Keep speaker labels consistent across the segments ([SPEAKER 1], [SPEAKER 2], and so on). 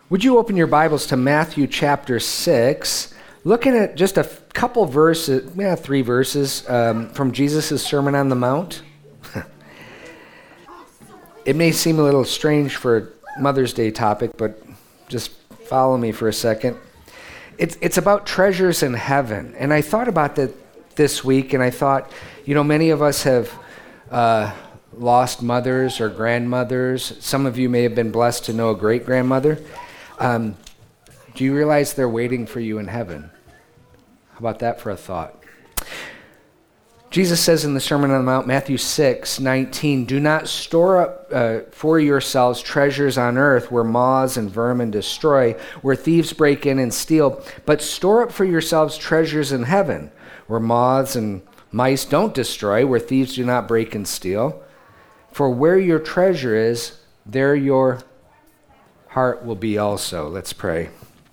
[SPEAKER 1] Would you open your Bibles to Matthew chapter 6, looking at just a couple verses, 3 verses from Jesus' Sermon on the Mount? It may seem a little strange for a Mother's Day topic, but just follow me for a second. It's about treasures in heaven. And I thought about that this week, and I thought, many of us have lost mothers or grandmothers. Some of you may have been blessed to know a great-grandmother. Do you realize they're waiting for you in heaven? How about that for a thought? Jesus says in the Sermon on the Mount, Matthew 6:19, "Do not store up for yourselves treasures on earth where moths and vermin destroy, where thieves break in and steal, but store up for yourselves treasures in heaven, where moths and mice don't destroy, where thieves do not break and steal. For where your treasure is, there your heart will be also." Let's pray.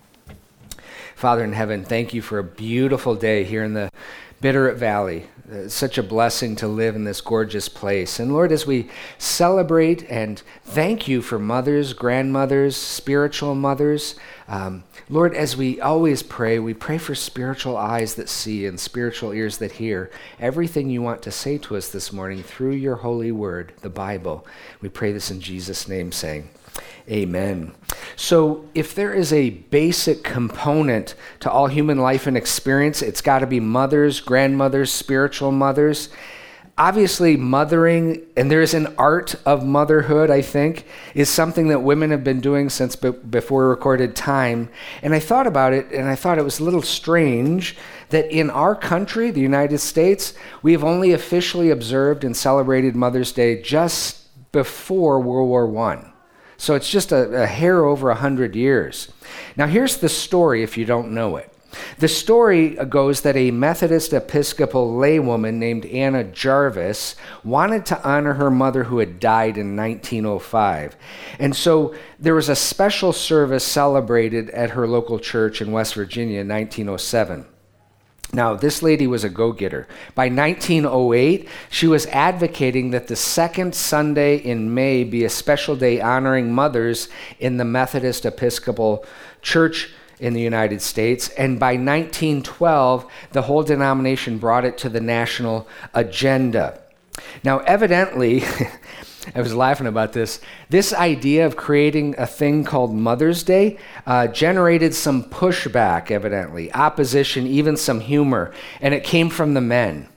[SPEAKER 1] Father in heaven, thank you for a beautiful day here in the Bitterroot Valley. It's such a blessing to live in this gorgeous place. And Lord, as we celebrate and thank you for mothers, grandmothers, spiritual mothers, Lord, as we always pray, we pray for spiritual eyes that see and spiritual ears that hear everything you want to say to us this morning through your holy word, the Bible. We pray this in Jesus' name, saying, Amen. So if there is a basic component to all human life and experience, it's got to be mothers, grandmothers, spiritual mothers. Obviously, mothering, and there is an art of motherhood, I think, is something that women have been doing since before recorded time. And I thought about it, and I thought it was a little strange that in our country, the United States, we have only officially observed and celebrated Mother's Day just before World War I. So it's just a hair over 100 years. Now here's the story if you don't know it. The story goes that a Methodist Episcopal laywoman named Anna Jarvis wanted to honor her mother who had died in 1905. And so there was a special service celebrated at her local church in West Virginia in 1907. Now, this lady was a go-getter. By 1908, she was advocating that the second Sunday in May be a special day honoring mothers in the Methodist Episcopal Church in the United States. And by 1912, the whole denomination brought it to the national agenda. Now, evidently, I was laughing about this. This idea of creating a thing called Mother's Day generated some pushback, evidently, opposition, even some humor, and it came from the men.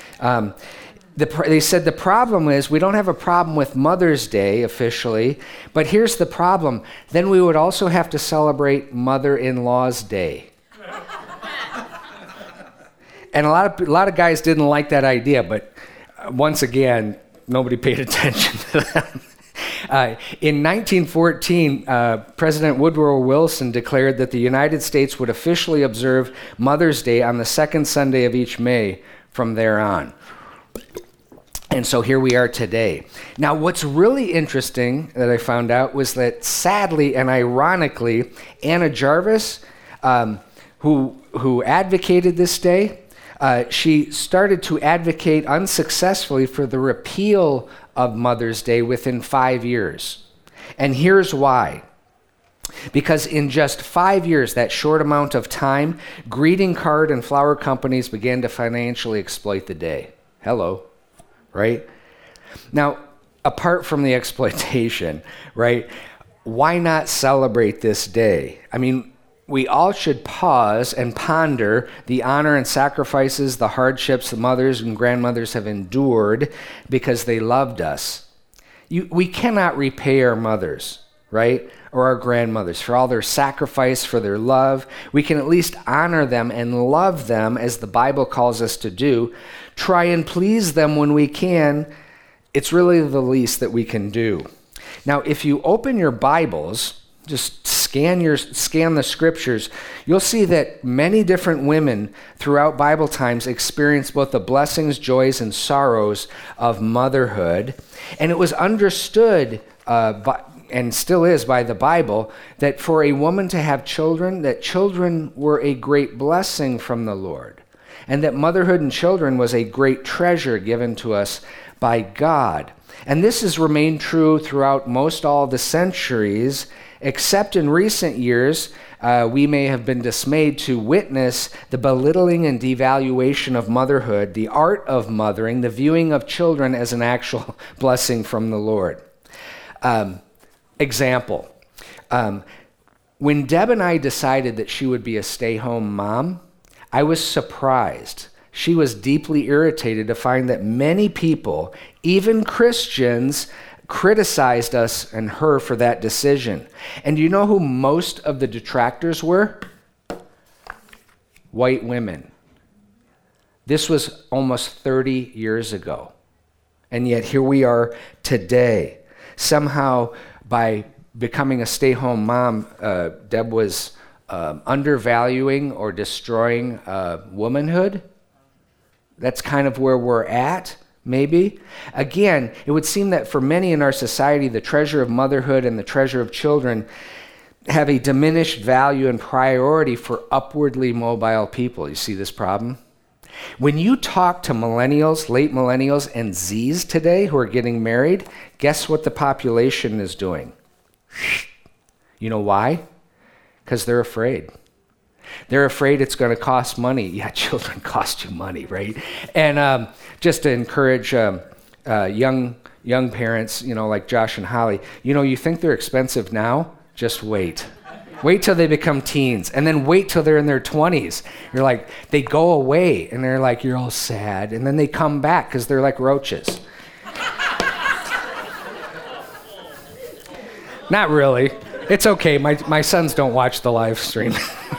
[SPEAKER 1] They said the problem is we don't have a problem with Mother's Day officially, but here's the problem. Then we would also have to celebrate Mother-in-Law's Day. And a lot of guys didn't like that idea, but once again, nobody paid attention to them. In 1914, President Woodrow Wilson declared that the United States would officially observe Mother's Day on the second Sunday of each May from there on. And so here we are today. Now, what's really interesting that I found out was that sadly and ironically, Anna Jarvis, who advocated this day, she started to advocate unsuccessfully for the repeal of Mother's Day within 5 years. And here's why. Because in just 5 years, that short amount of time, greeting card and flower companies began to financially exploit the day. Hello, right? Now, apart from the exploitation, right, why not celebrate this day? I mean, we all should pause and ponder the honor and sacrifices, the hardships the mothers and grandmothers have endured because they loved us. We cannot repay our mothers, right, or our grandmothers for all their sacrifice, for their love. We can at least honor them and love them as the Bible calls us to do. Try and please them when we can. It's really the least that we can do. Now, if you open your Bibles, just scan the scriptures, you'll see that many different women throughout Bible times experienced both the blessings, joys, and sorrows of motherhood. And it was understood, and still is by the Bible, that for a woman to have children, that children were a great blessing from the Lord. And that motherhood and children was a great treasure given to us by God. And this has remained true throughout most all the centuries except in recent years, we may have been dismayed to witness the belittling and devaluation of motherhood, the art of mothering, the viewing of children as an actual blessing from the Lord. Example. When Deb and I decided that she would be a stay-home mom, I was surprised. She was deeply irritated to find that many people, even Christians, criticized us and her for that decision. And do you know who most of the detractors were? White women. This was almost 30 years ago. And yet here we are today. Somehow, by becoming a stay-home mom, Deb was undervaluing or destroying womanhood. That's kind of where we're at. Maybe. Again, it would seem that for many in our society, the treasure of motherhood and the treasure of children have a diminished value and priority for upwardly mobile people. You see this problem? When you talk to millennials, late millennials, and Zs today who are getting married, guess what the population is doing? You know why? Because they're afraid. They're afraid it's going to cost money. Yeah, children cost you money, right? And just to encourage young parents, like Josh and Holly, you think they're expensive now? Just wait. Wait till they become teens, and then wait till they're in their 20s. You're like, they go away, and they're like, you're all sad, and then they come back because they're like roaches. Not really. It's okay. My sons don't watch the live stream.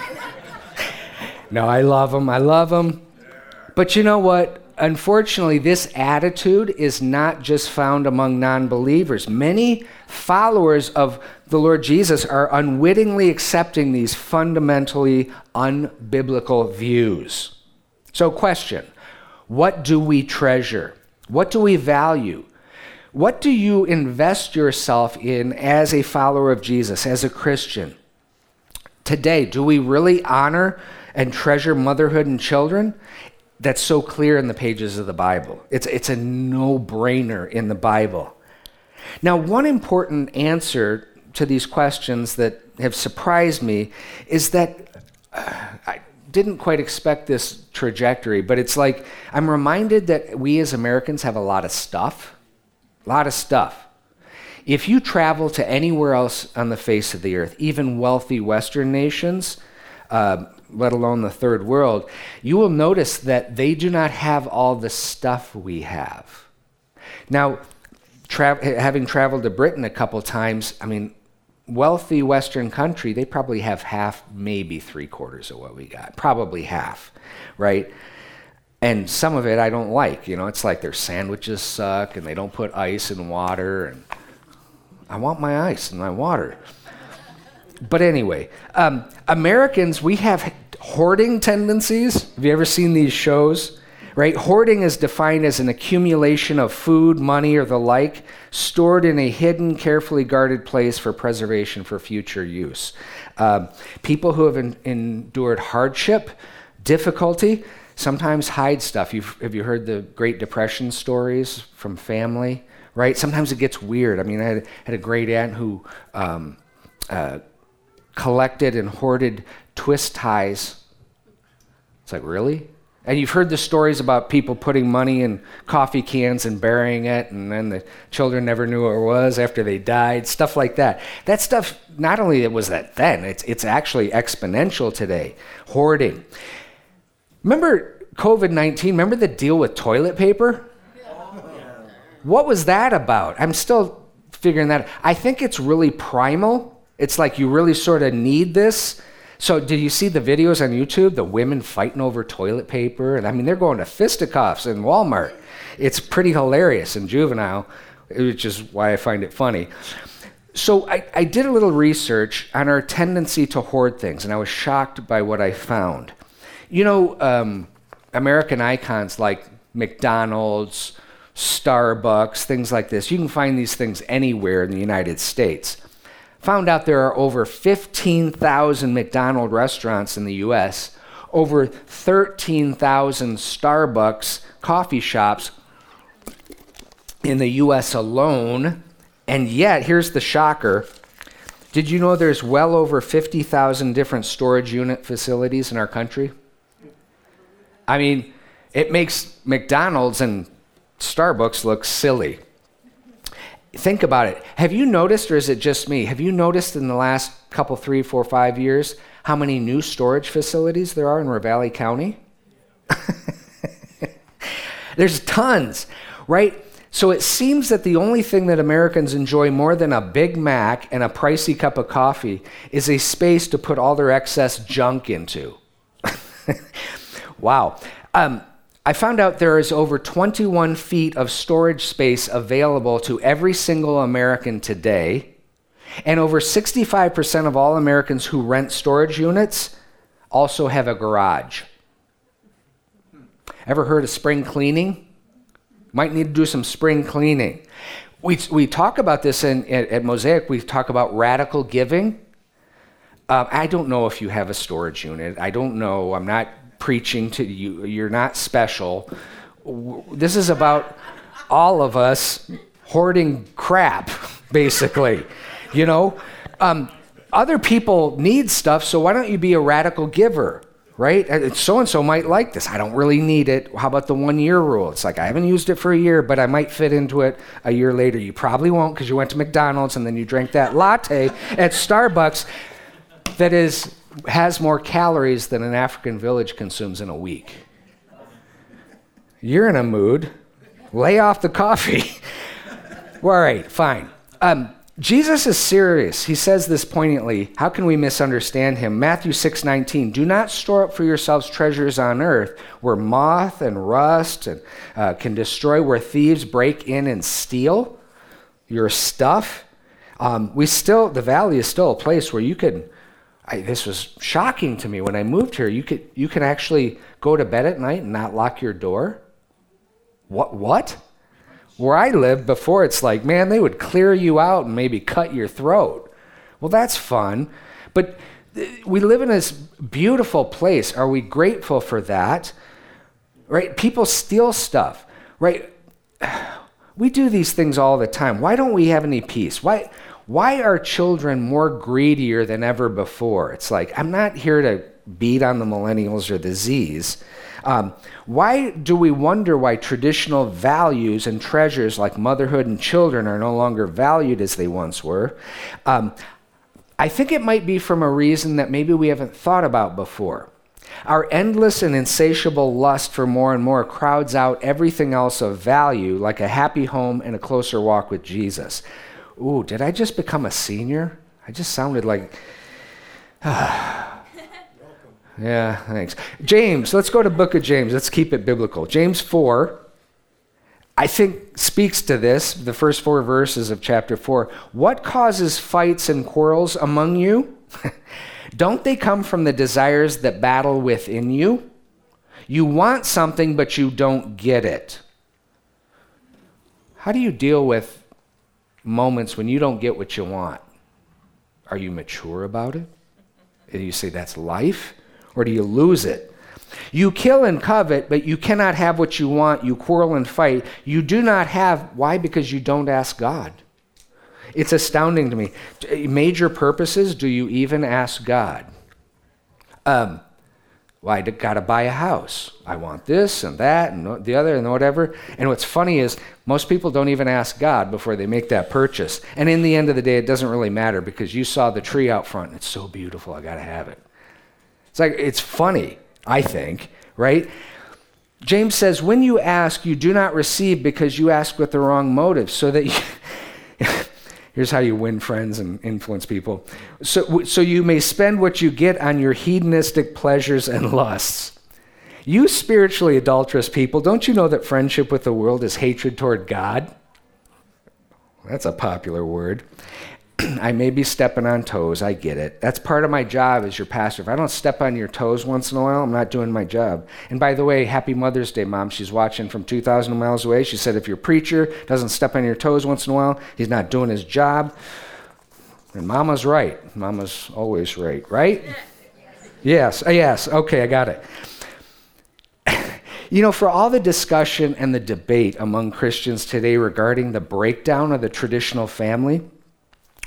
[SPEAKER 1] No, I love them. But you know what? Unfortunately, this attitude is not just found among non-believers. Many followers of the Lord Jesus are unwittingly accepting these fundamentally unbiblical views. So question, what do we treasure? What do we value? What do you invest yourself in as a follower of Jesus, as a Christian? Today, do we really honor and treasure motherhood and children? That's so clear in the pages of the Bible. It's a no-brainer in the Bible. Now, one important answer to these questions that have surprised me is that I didn't quite expect this trajectory, but it's like I'm reminded that we as Americans have a lot of stuff. A lot of stuff. If you travel to anywhere else on the face of the earth, even wealthy Western nations, let alone the third world, you will notice that they do not have all the stuff we have. Now, having traveled to Britain a couple times, wealthy Western country, they probably have half, maybe 3/4 of what we got. Probably half, right? And some of it I don't like. It's like their sandwiches suck and they don't put ice in water. And I want my ice and my water. But anyway, Americans, we have hoarding tendencies. Have you ever seen these shows? Right? Hoarding is defined as an accumulation of food, money, or the like, stored in a hidden, carefully guarded place for preservation for future use. People who have endured hardship, difficulty, sometimes hide stuff. Have you heard the Great Depression stories from family? Right? Sometimes it gets weird. I had a great aunt who collected and hoarded twist ties. It's like, really? And you've heard the stories about people putting money in coffee cans and burying it, and then the children never knew what it was after they died, stuff like that. That stuff, not only was that then, it's actually exponential today. Hoarding. Remember COVID-19? Remember the deal with toilet paper? What was that about? I'm still figuring that out. I think it's really primal. It's like you really sort of need this. So did you see the videos on YouTube, the women fighting over toilet paper? And they're going to fisticuffs in Walmart. It's pretty hilarious and juvenile, which is why I find it funny. So I did a little research on our tendency to hoard things, and I was shocked by what I found. American icons like McDonald's, Starbucks, things like this, you can find these things anywhere in the United States. Found out there are over 15,000 McDonald's restaurants in the U.S., over 13,000 Starbucks coffee shops in the U.S. alone, and yet, here's the shocker, Did you know there's well over 50,000 different storage unit facilities in our country? I mean, it makes McDonald's and Starbucks look silly. Think about it. Have you noticed, or is it just me? Have you noticed in the last couple, 3, 4, 5 years, how many new storage facilities there are in Ravalli County? There's tons, right? So it seems that the only thing that Americans enjoy more than a Big Mac and a pricey cup of coffee is a space to put all their excess junk into. Wow. I found out there is over 21 feet of storage space available to every single American today, and over 65% of all Americans who rent storage units also have a garage. Ever heard of spring cleaning? Might need to do some spring cleaning. We talk about this at Mosaic. We talk about radical giving. I don't know if you have a storage unit. I don't know. I'm not preaching to you. You're not special. This is about all of us hoarding crap, basically. You know, other people need stuff, so why don't you be a radical giver, right? So-and-so might like this. I don't really need it. How about the 1-year rule? It's like, I haven't used it for a year, but I might fit into it a year later. You probably won't because you went to McDonald's and then you drank that latte at Starbucks that has more calories than an African village consumes in a week. You're in a mood. Lay off the coffee. All right, fine. Jesus is serious. He says this poignantly. How can we misunderstand him? Matthew 6:19, do not store up for yourselves treasures on earth where moth and rust and, can destroy, where thieves break in and steal your stuff. The valley is still a place where you could, this was shocking to me when I moved here. You can actually go to bed at night and not lock your door. What? Where I lived before, it's like, man, they would clear you out and maybe cut your throat. Well, that's fun. But we live in this beautiful place. Are we grateful for that? Right? People steal stuff, right? We do these things all the time. Why don't we have any peace? Why are children more greedier than ever before? It's like, I'm not here to beat on the millennials or the Z's. Why do we wonder why traditional values and treasures like motherhood and children are no longer valued as they once were? I think it might be from a reason that maybe we haven't thought about before. Our endless and insatiable lust for more and more crowds out everything else of value, like a happy home and a closer walk with Jesus. Ooh, did I just become a senior? I just sounded like... Yeah, thanks. James, let's go to book of James. Let's keep it biblical. James 4, I think, speaks to this, the first 4 verses of chapter 4. What causes fights and quarrels among you? Don't they come from the desires that battle within you? You want something, but you don't get it. How do you deal with moments when you don't get what you want? Are you mature about it? Do you say that's life? Or do you lose it? You kill and covet, but you cannot have what you want. You quarrel and fight. You do not have. Why? Because you don't ask God. It's astounding to me. Major purposes, do you even ask God? Well, I got to buy a house. I want this and that and the other and whatever. And what's funny is most people don't even ask God before they make that purchase. And in the end of the day, it doesn't really matter because you saw the tree out front and it's so beautiful, I got to have it. It's like, it's funny, I think, right? James says, when you ask, you do not receive because you ask with the wrong motive, so that you... Here's how you win friends and influence people. So you may spend what you get on your hedonistic pleasures and lusts. You spiritually adulterous people, don't you know that friendship with the world is hatred toward God? That's a popular word. I may be stepping on toes, I get it. That's part of my job as your pastor. If I don't step on your toes once in a while, I'm not doing my job. And by the way, happy Mother's Day, Mom. She's watching from 2,000 miles away. She said if your preacher doesn't step on your toes once in a while, he's not doing his job. And Mama's right. Mama's always right, right? Yes, okay, I got it. You know, for all the discussion and the debate among Christians today regarding the breakdown of the traditional family,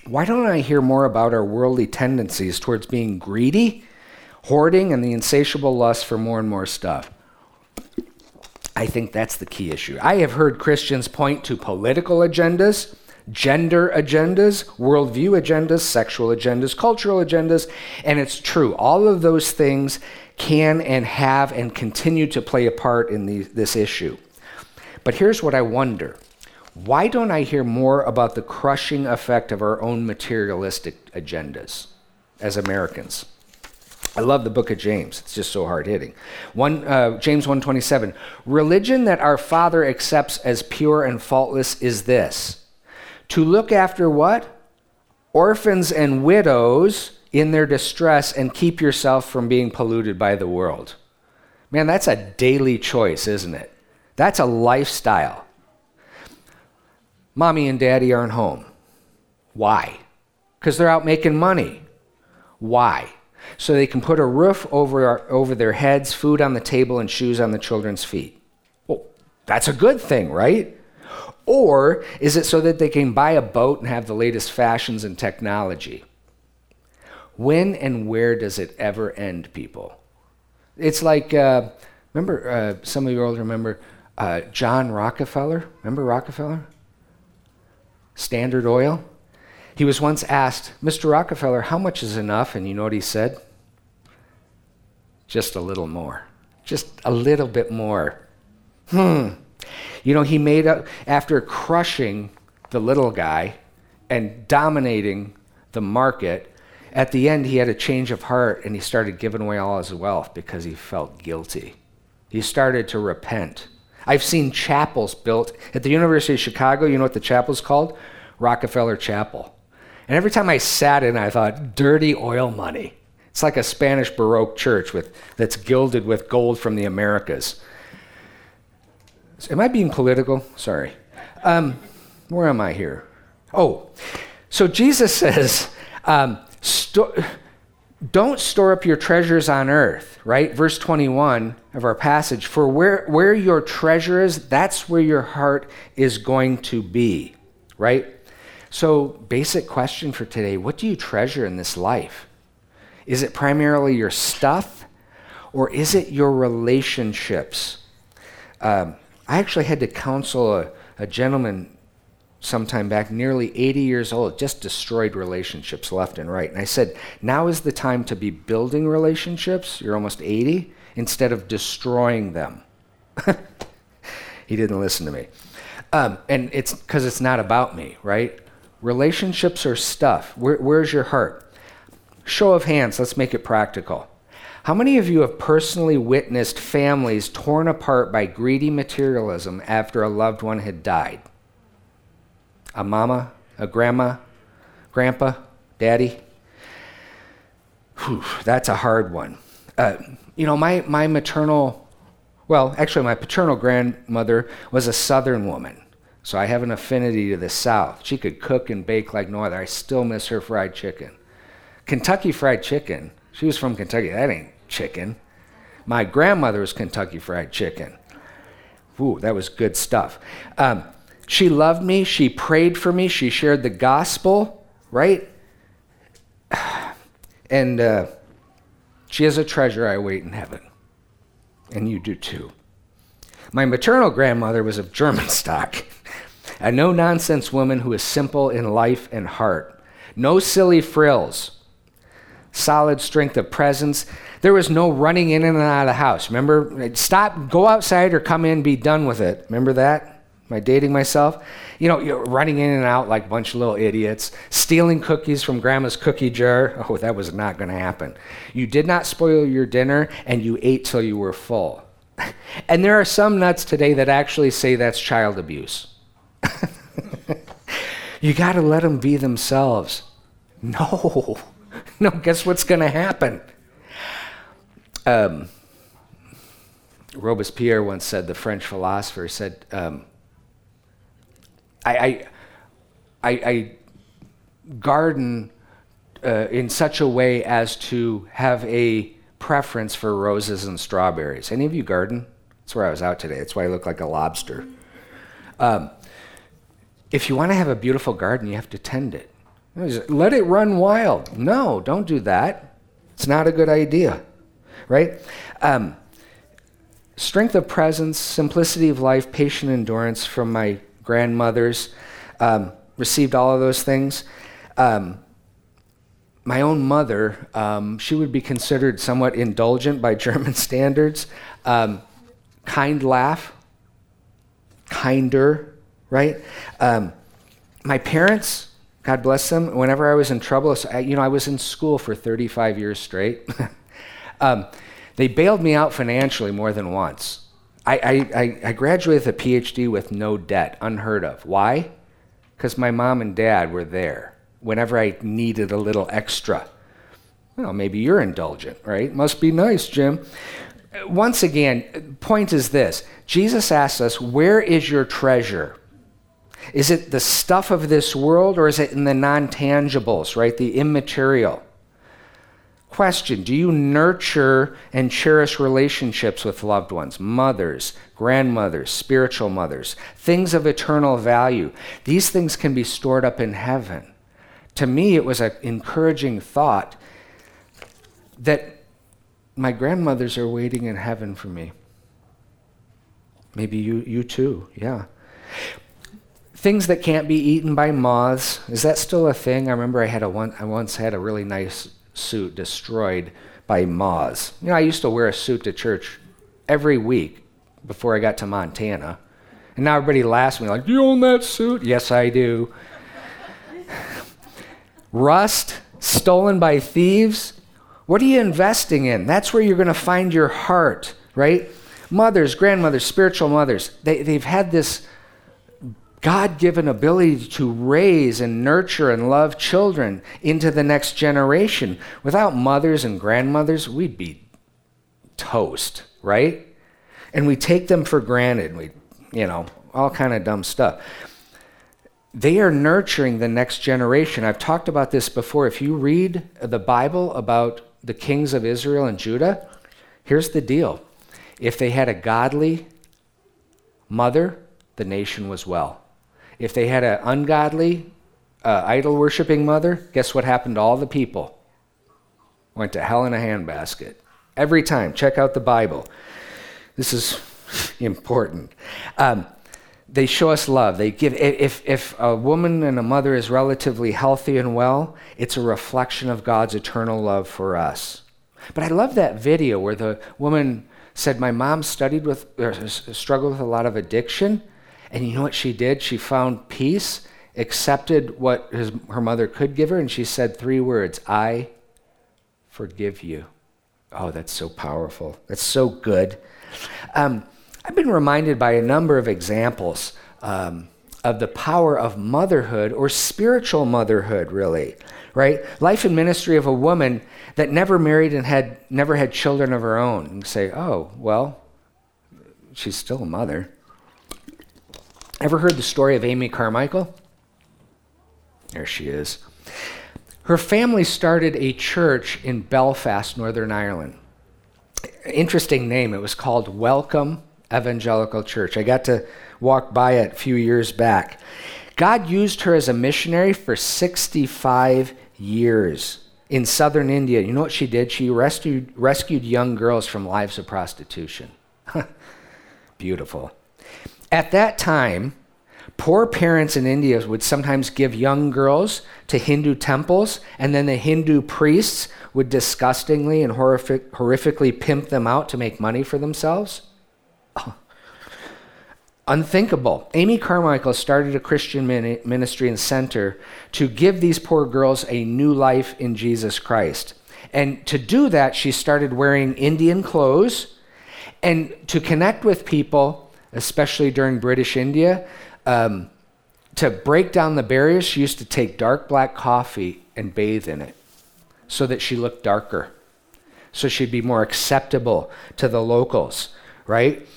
[SPEAKER 1] Why don't I hear more about our worldly tendencies towards being greedy, hoarding, and the insatiable lust for more and more stuff? I think that's the key issue. I have heard Christians point to political agendas, gender agendas, worldview agendas, sexual agendas, cultural agendas, and it's true. All of those things can and have and continue to play a part in this issue. But here's what I wonder. Why don't I hear more about the crushing effect of our own materialistic agendas as Americans? I love the book of James. It's just so hard-hitting. James 1:27, religion that our Father accepts as pure and faultless is this, to look after what? Orphans and widows in their distress and keep yourself from being polluted by the world. Man, that's a daily choice, isn't it? That's a lifestyle. Mommy and daddy aren't home. Why? Because they're out making money. Why? So they can put a roof over their heads, food on the table, and shoes on the children's feet. Well, that's a good thing, right? Or is it so that they can buy a boat and have the latest fashions and technology? When and where does it ever end, people? It's like, remember, some of you all remember John Rockefeller? Remember Rockefeller? Standard Oil? He was once asked, Mr. Rockefeller, how much is enough? And you know what he said? Just a little more. Just a little bit more. You know, he made up, after crushing the little guy and dominating the market, at the end he had a change of heart and he started giving away all his wealth because he felt guilty. He started to repent. I've seen chapels built at the University of Chicago. You know what the chapel's called? Rockefeller Chapel. And every time I sat in, I thought, dirty oil money. It's like a Spanish Baroque church that's gilded with gold from the Americas. Am I being political? Sorry. Where am I here? Oh, so Jesus says, don't store up your treasures on earth, right? Verse 21 of our passage, for where your treasure is, that's where your heart is going to be, right? So basic question for today, what do you treasure in this life? Is it primarily your stuff or is it your relationships? I actually had to counsel a gentleman sometime back, nearly 80 years old, just destroyed relationships left and right. And I said, now is the time to be building relationships, you're almost 80, instead of destroying them. He didn't listen to me. And it's because it's not about me, right? Relationships are stuff. Where's your heart? Show of hands, let's make it practical. How many of you have personally witnessed families torn apart by greedy materialism after a loved one had died? A mama, a grandma, grandpa, daddy? Whew, that's a hard one. You know, my paternal grandmother was a Southern woman, so I have an affinity to the South. She could cook and bake like no other. I still miss her fried chicken. Kentucky Fried Chicken, she was from Kentucky. That ain't chicken. My grandmother was Kentucky Fried Chicken. Ooh, that was good stuff. She loved me. She prayed for me. She shared the gospel, right? And she has a treasure I wait in heaven. And you do too. My maternal grandmother was of German stock. A no-nonsense woman who is simple in life and heart. No silly frills. Solid strength of presence. There was no running in and out of the house. Remember? Stop, go outside or come in, be done with it. Remember that? Am I dating myself? You know, you're running in and out like a bunch of little idiots, stealing cookies from grandma's cookie jar. Oh, that was not going to happen. You did not spoil your dinner, and you ate till you were full. And there are some nuts today that actually say that's child abuse. You got to let them be themselves. No, guess what's going to happen? Robespierre once said, the French philosopher said, I garden in such a way as to have a preference for roses and strawberries. Any of you garden? That's where I was out today. That's why I look like a lobster. If you want to have a beautiful garden, you have to tend it. Let it run wild. No, don't do that. It's not a good idea, right? Strength of presence, simplicity of life, patient endurance from my grandmothers. Received all of those things. My own mother, she would be considered somewhat indulgent by German standards. Kind laugh, kinder, right? My parents, God bless them, whenever I was in trouble, I was in school for 35 years straight. They bailed me out financially more than once. I graduated with a PhD with no debt, unheard of. Why? Because my mom and dad were there whenever I needed a little extra. Well, maybe you're indulgent, right? Must be nice, Jim. Once again, point is this. Jesus asks us, where is your treasure? Is it the stuff of this world, or is it in the non-tangibles, right? The immaterial. Question, do you nurture and cherish relationships with loved ones, mothers, grandmothers, spiritual mothers, things of eternal value? These things can be stored up in heaven. To me, it was an encouraging thought that my grandmothers are waiting in heaven for me. Maybe you too, yeah. Things that can't be eaten by moths, is that still a thing? I remember I once had a really nice suit destroyed by moths. I used to wear a suit to church every week before I got to Montana. And now everybody laughs at me like, "Do you own that suit?" Yes, I do. Rust, stolen by thieves. What are you investing in? That's where you're going to find your heart, right? Mothers, grandmothers, spiritual mothers, they've had this God-given ability to raise and nurture and love children into the next generation. Without mothers and grandmothers, we'd be toast, right? And we take them for granted. All kind of dumb stuff. They are nurturing the next generation. I've talked about this before. If you read the Bible about the kings of Israel and Judah, here's the deal. If they had a godly mother, the nation was well. If they had an ungodly, idol-worshiping mother, guess what happened to all the people? Went to hell in a handbasket. Every time. Check out the Bible. This is important. They show us love. They give. If a woman and a mother is relatively healthy and well, it's a reflection of God's eternal love for us. But I love that video where the woman said, "My mom struggled with a lot of addiction, and you know what she did? She found peace, accepted what her mother could give her, and she said 3 words: I forgive you." Oh, that's so powerful. That's so good. I've been reminded by a number of examples of the power of motherhood, or spiritual motherhood, really, right? Life and ministry of a woman that never married and never had children of her own. And say, oh, well, she's still a mother. Ever heard the story of Amy Carmichael? There she is. Her family started a church in Belfast, Northern Ireland. Interesting name. It was called Welcome Evangelical Church. I got to walk by it a few years back. God used her as a missionary for 65 years in southern India. You know what she did? She rescued young girls from lives of prostitution. Beautiful. At that time, poor parents in India would sometimes give young girls to Hindu temples, and then the Hindu priests would disgustingly and horrifically pimp them out to make money for themselves. Oh. Unthinkable. Amy Carmichael started a Christian ministry and center to give these poor girls a new life in Jesus Christ. And to do that, she started wearing Indian clothes, and to connect with people, especially during British India, to break down the barriers, she used to take dark black coffee and bathe in it so that she looked darker, so she'd be more acceptable to the locals, right?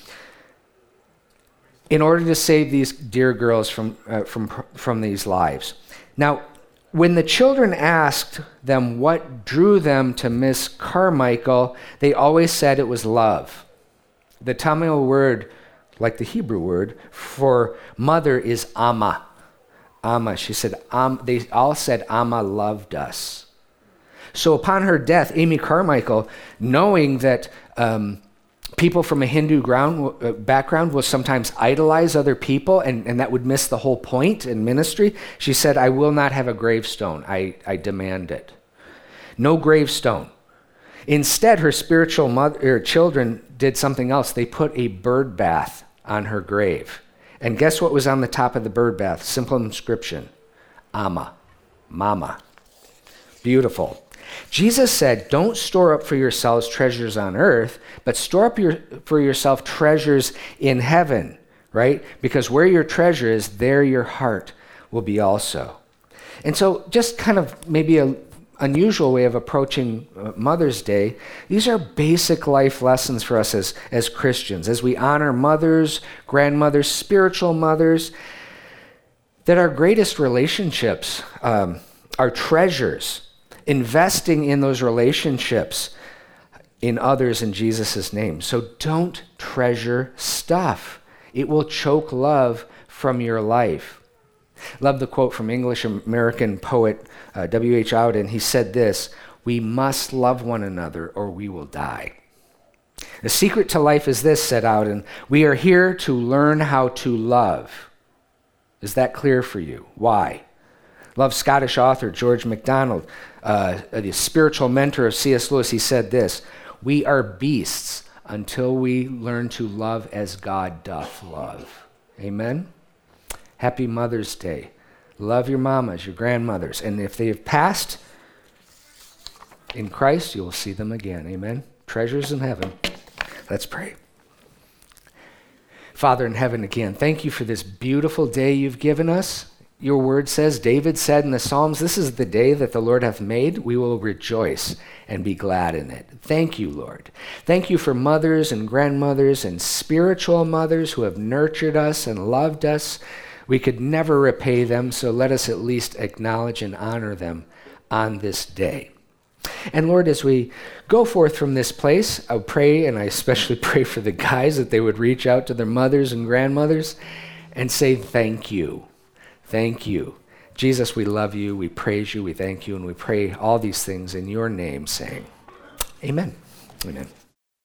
[SPEAKER 1] In order to save these dear girls from these lives. Now, when the children asked them what drew them to Miss Carmichael, they always said it was love. The Tamil word, like the Hebrew word, for mother is amma. Amma. She said, they all said, Amma loved us. So upon her death, Amy Carmichael, knowing that people from a Hindu background will sometimes idolize other people, and that would miss the whole point in ministry, she said, I will not have a gravestone. I demand it. No gravestone. Instead, her spiritual children did something else. They put a bird bath on her grave. And guess what was on the top of the bird bath? Simple inscription, Amma, Mama. Beautiful. Jesus said, don't store up for yourselves treasures on earth, but store up for yourself treasures in heaven, right? Because where your treasure is, there your heart will be also. And so just kind of maybe an unusual way of approaching Mother's Day, these are basic life lessons for us as Christians, as we honor mothers, grandmothers, spiritual mothers, that our greatest relationships are treasures. Investing in those relationships in others in Jesus' name. So don't treasure stuff. It will choke love from your life. Love the quote from English-American poet W.H. Auden. He said this, we must love one another or we will die. The secret to life is this, said Auden, we are here to learn how to love. Is that clear for you? Why? Love Scottish author George MacDonald, the spiritual mentor of C.S. Lewis, he said this, we are beasts until we learn to love as God doth love. Amen? Happy Mother's Day. Love your mamas, your grandmothers, and if they have passed in Christ, you will see them again. Amen? Treasures in heaven. Let's pray. Father in heaven, again, thank you for this beautiful day you've given us. Your word says, David said in the Psalms, this is the day that the Lord hath made. We will rejoice and be glad in it. Thank you, Lord. Thank you for mothers and grandmothers and spiritual mothers who have nurtured us and loved us. We could never repay them, so let us at least acknowledge and honor them on this day. And Lord, as we go forth from this place, I pray, and I especially pray for the guys, that they would reach out to their mothers and grandmothers and say thank you. Thank you. Jesus, we love you, we praise you, we thank you, and we pray all these things in your name, saying, amen. Amen.